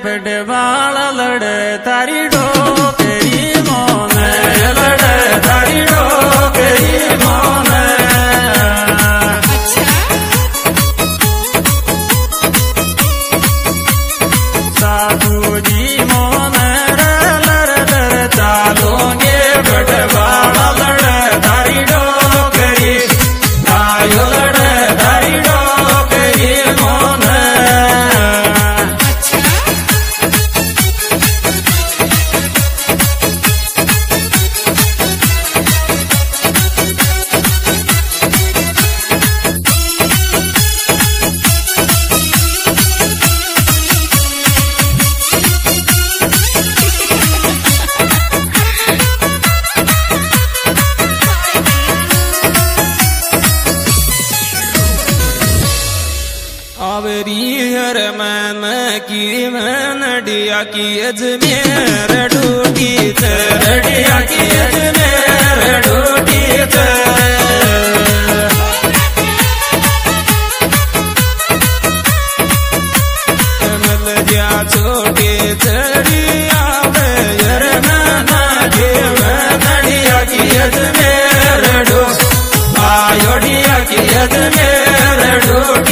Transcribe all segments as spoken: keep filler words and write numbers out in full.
बड़वाल लड़े तारी डोकरी मोने लड़े तारी डोकरी मोने साधु जी मोने लर लर चालोगे बड़वाल लड़े तारी डोकरी आयो लड़े तारी डोकरी मोने आवरी हर मन की मन डिया की अजमेर डूटी डिया की अजमेर डूटी मल जा छोटे चढ़िया हर मन की मन डिया की अजमेर डू आयो डिया की अजमेर डूटी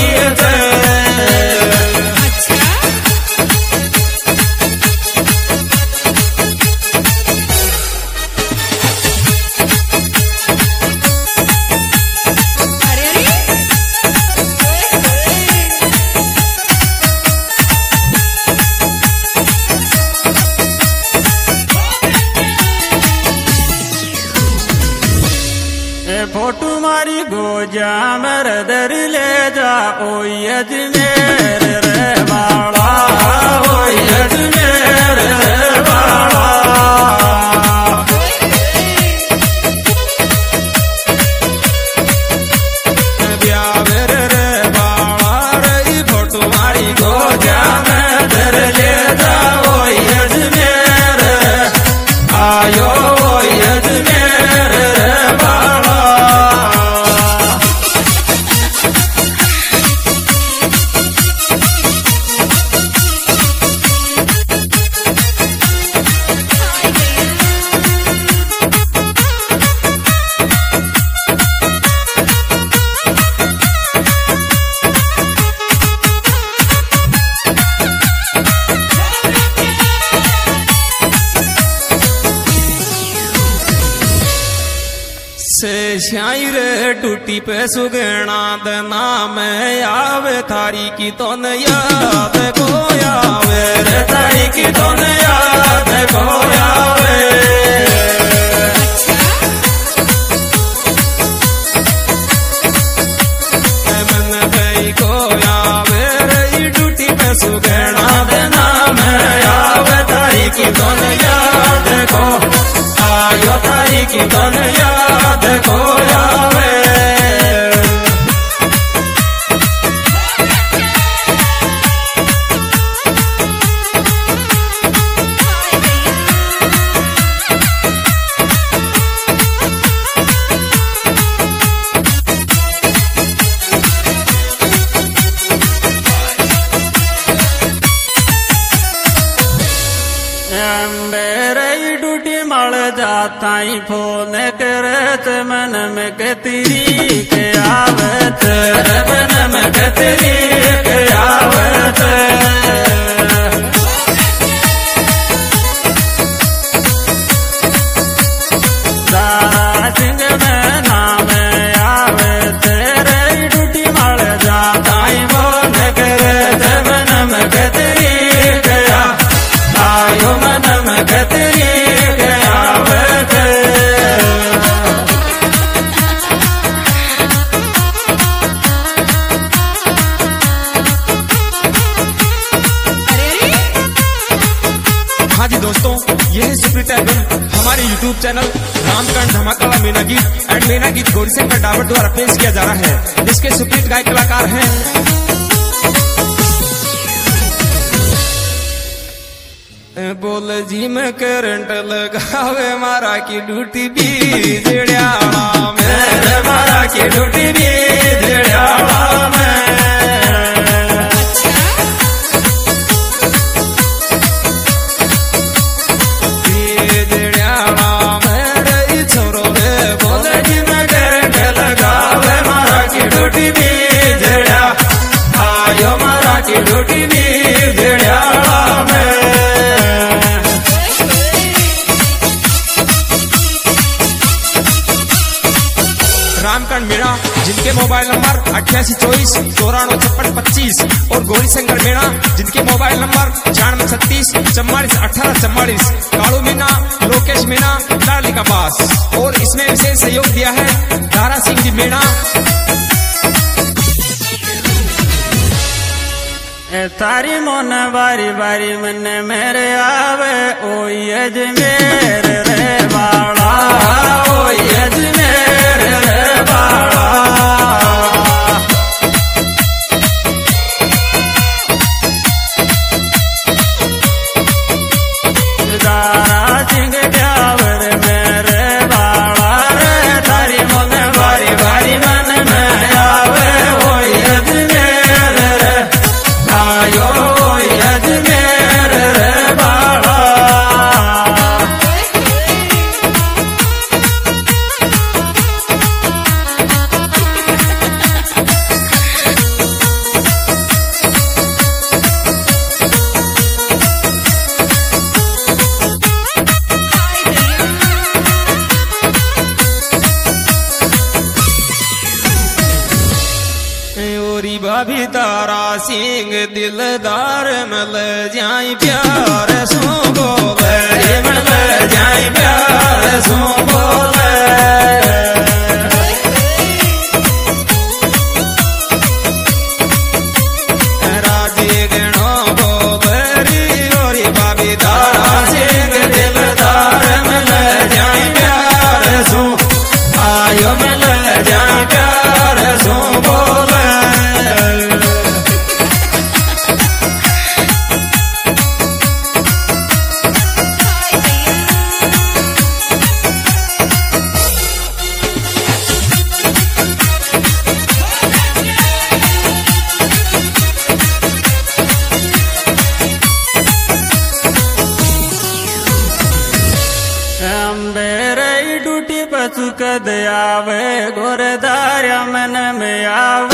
फोटू मारी गोजा मर दर ले जा ओ अजमेर रे बाला ओ अजमेर रे बाला ब्यावर रे बाला रे फोटू मारी गोजा में दर ले जा ओ अजमेर आयो ओ अजमेर रे बाला से शायर टूटी पे सुगना दना में आवे थारी की तो न याद को आवे रे थारी की तो न याद को आवे मन भाई को आवे रे टूटी पे सुगना दना में आवे थारी की तो न याद को आयो थारी की तो न याद को आवे मेरे डूटी मल जाता ही फोन करत मन में कतरी के आवत मन में कतरी के आवत सारा सिंह में नाम आवे तेरे डूटी मल जाता ही फोन करत मन में कतरी के आयो मन में कतरी के आवत हाँ जी दोस्तों, ये है सुप्रीत एल्बम हमारे यूट्यूब चैनल रामकरण धमाका मीना गीत एंड मीना गीत गौरीशंकर डाबर द्वारा पेश किया जा रहा है, जिसके सुप्रीत गायक कलाकार हैं बोल जी में करंट लगावे मारा की ड्यूटी भी जेड़ियाला में मारा की ड्यूटी भी जेड़ियाला में जिनके मोबाइल नंबर अट्ठासी चौबीस चौरानवे छप्पन पच्चीस, और गौरी शंकर मीणा जिनके मोबाइल नंबर छियानवे छत्तीस चौवालीस अठारह चौवालीस। कालू मीणा, लोकेश मीणा, लाली का पास। और इसमें विशेष सहयोग दिया है दारा सिंह जी मीणा। थारी मोन बारी बारी मन मेरे आवे ओ अजमेर रे बाड़ा, ओ अजमेर रे बाड़ा। दारा सिंह ब्यावर मेरे बाड़ा रे, थारी मोन बारी बारी मन में आवे ओ अजमेर रे, आयो अजमेर रे बाड़ा। ओरी भाभी तारा सिंह दिलदार मल जाई प्यार सो बोले, मल जाई प्यार सो बोले। राजी गणो बोबरी ओरी भाभी तारा सिंह दिलदार मल जाई प्यार सो, आयो मल जाई प्यार सो बोले। अंबेरे डूटी पचुक दयावे गोरदार्या मन में आवे।